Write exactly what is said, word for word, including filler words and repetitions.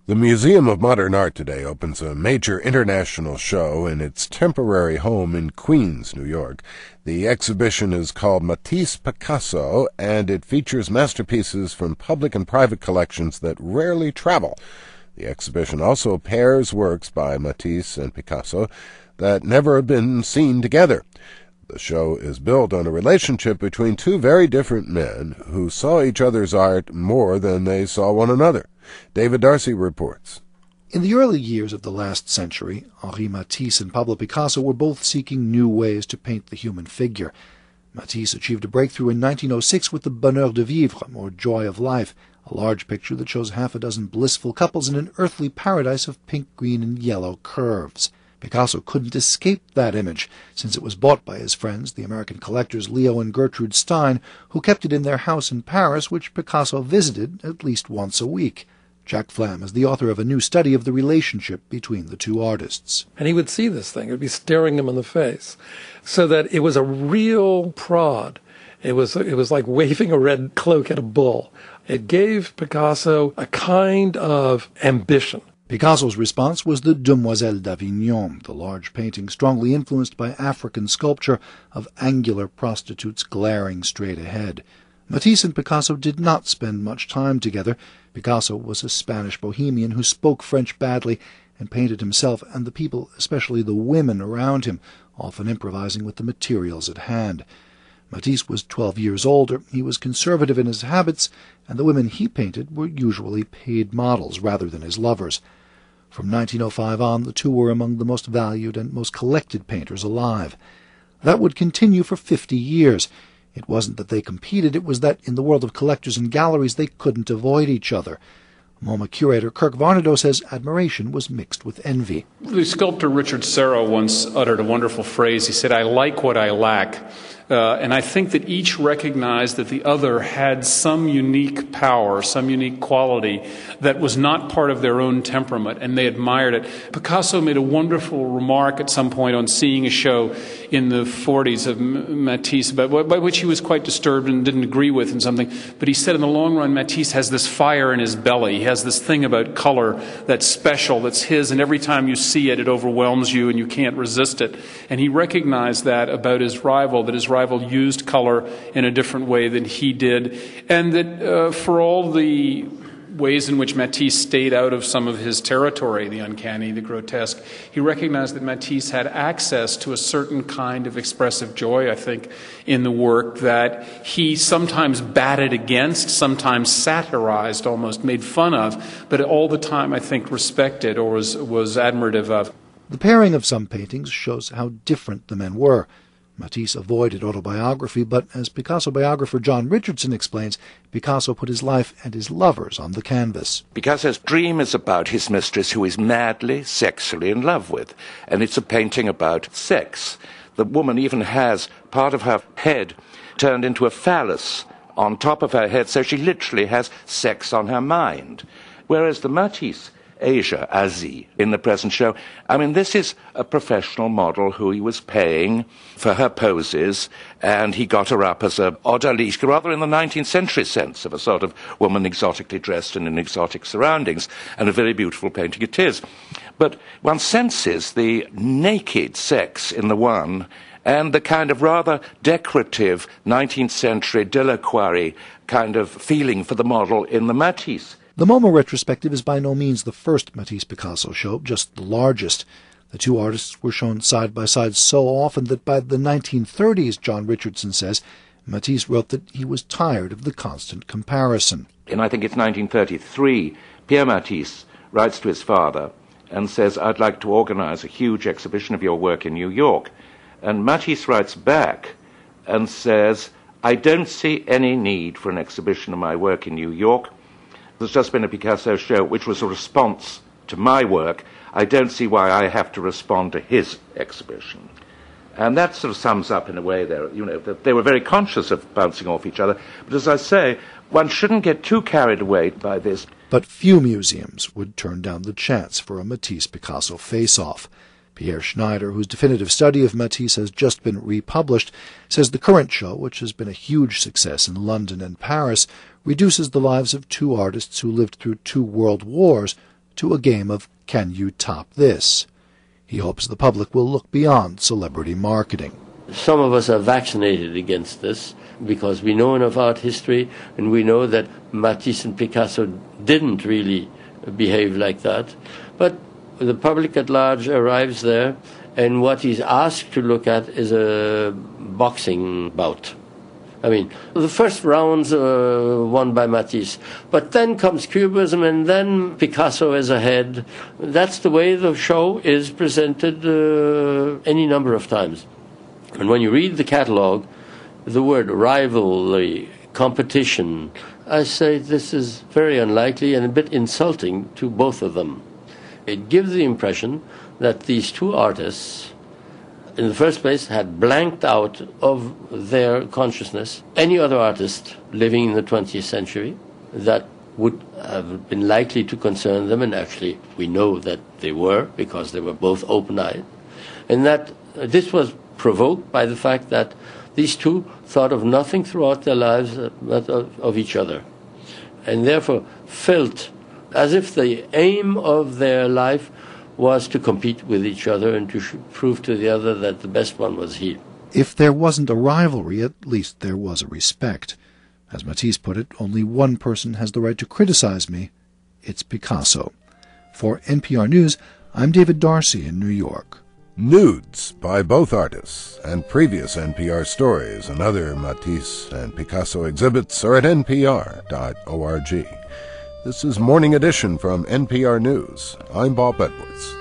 The Museum of Modern Art today opens a major international show in its temporary home in Queens, New York. The exhibition is called Matisse Picasso, and it features masterpieces from public and private collections that rarely travel. The exhibition also pairs works by Matisse and Picasso that never have been seen together. The show is built on a relationship between two very different men who saw each other's art more than they saw one another. David Darcy reports. In the early years of the last century, Henri Matisse and Pablo Picasso were both seeking new ways to paint the human figure. Matisse achieved a breakthrough in nineteen oh six with the Bonheur de Vivre, or Joy of Life, a large picture that shows half a dozen blissful couples in an earthly paradise of pink, green, and yellow curves. Picasso couldn't escape that image, since it was bought by his friends, the American collectors Leo and Gertrude Stein, who kept it in their house in Paris, which Picasso visited at least once a week. Jack Flam is the author of a new study of the relationship between the two artists. And he would see this thing. It would be staring him in the face. So that it was a real prod. It was, it was like waving a red cloak at a bull. It gave Picasso a kind of ambition. Picasso's response was the Demoiselles d'Avignon, the large painting strongly influenced by African sculpture of angular prostitutes glaring straight ahead. Matisse and Picasso did not spend much time together. Picasso was a Spanish bohemian who spoke French badly and painted himself and the people, especially the women around him, often improvising with the materials at hand. Matisse was twelve years older, he was conservative in his habits, and the women he painted were usually paid models rather than his lovers. From nineteen oh five on, the two were among the most valued and most collected painters alive. That would continue for fifty years. It wasn't that they competed, it was that in the world of collectors and galleries they couldn't avoid each other. MoMA curator Kirk Varnado says admiration was mixed with envy. The sculptor Richard Serra once uttered a wonderful phrase. He said, "I like what I lack." Uh, and I think that each recognized that the other had some unique power, some unique quality that was not part of their own temperament, and they admired it. Picasso made a wonderful remark at some point on seeing a show in the forties of Matisse, by, by which he was quite disturbed and didn't agree with and something. But he said in the long run, Matisse has this fire in his belly. He has this thing about color that's special, that's his, and every time you see it, it overwhelms you and you can't resist it. And he recognized that about his rival, that his rival used color in a different way than he did, and that uh, for all the ways in which Matisse stayed out of some of his territory, the uncanny, the grotesque, he recognized that Matisse had access to a certain kind of expressive joy, I think, in the work that he sometimes batted against, sometimes satirized, almost made fun of, but all the time, I think, respected or was, was admirative of. The pairing of some paintings shows how different the men were. Matisse avoided autobiography, but as Picasso biographer John Richardson explains, Picasso put his life and his lovers on the canvas. Picasso's dream is about his mistress who he's madly, sexually in love with, and it's a painting about sex. The woman even has part of her head turned into a phallus on top of her head, so she literally has sex on her mind. Whereas the Matisse Asia, Asie, in the present show. I mean, this is a professional model who he was paying for her poses, and he got her up as a odalisque, rather in the nineteenth century sense of a sort of woman exotically dressed and in exotic surroundings, and a very beautiful painting it is. But one senses the naked sex in the one, and the kind of rather decorative nineteenth century Delacroix kind of feeling for the model in the Matisse. The MoMA retrospective is by no means the first Matisse-Picasso show, just the largest. The two artists were shown side by side so often that by the nineteen thirties, John Richardson says, Matisse wrote that he was tired of the constant comparison. In, I think it's nineteen thirty-three, Pierre Matisse writes to his father and says, "I'd like to organize a huge exhibition of your work in New York." And Matisse writes back and says, "I don't see any need for an exhibition of my work in New York. There's just been a Picasso show which was a response to my work. I don't see why I have to respond to his exhibition." And that sort of sums up in a way there, you know, that they were very conscious of bouncing off each other. But as I say, one shouldn't get too carried away by this. But few museums would turn down the chance for a Matisse-Picasso face-off. Pierre Schneider, whose definitive study of Matisse has just been republished, says the current show, which has been a huge success in London and Paris, reduces the lives of two artists who lived through two world wars to a game of Can You Top This? He hopes the public will look beyond celebrity marketing. Some of us are vaccinated against this because we know enough art history and we know that Matisse and Picasso didn't really behave like that. But the public at large arrives there, and what he's asked to look at is a boxing bout. I mean, the first rounds uh, won by Matisse, but then comes Cubism, and then Picasso is ahead. That's the way the show is presented uh, any number of times. And when you read the catalogue, the word rivalry, competition, I say this is very unlikely and a bit insulting to both of them. It gives the impression that these two artists, in the first place, had blanked out of their consciousness any other artist living in the twentieth century that would have been likely to concern them, and actually we know that they were, because they were both open-eyed, and that this was provoked by the fact that these two thought of nothing throughout their lives but of, of each other, and therefore felt as if the aim of their life was to compete with each other and to sh- prove to the other that the best one was he. If there wasn't a rivalry, at least there was a respect. As Matisse put it, only one person has the right to criticize me. It's Picasso. For N P R News, I'm David Darcy in New York. Nudes by both artists and previous N P R stories and other Matisse and Picasso exhibits are at N P R dot org. This is Morning Edition from N P R News. I'm Bob Edwards.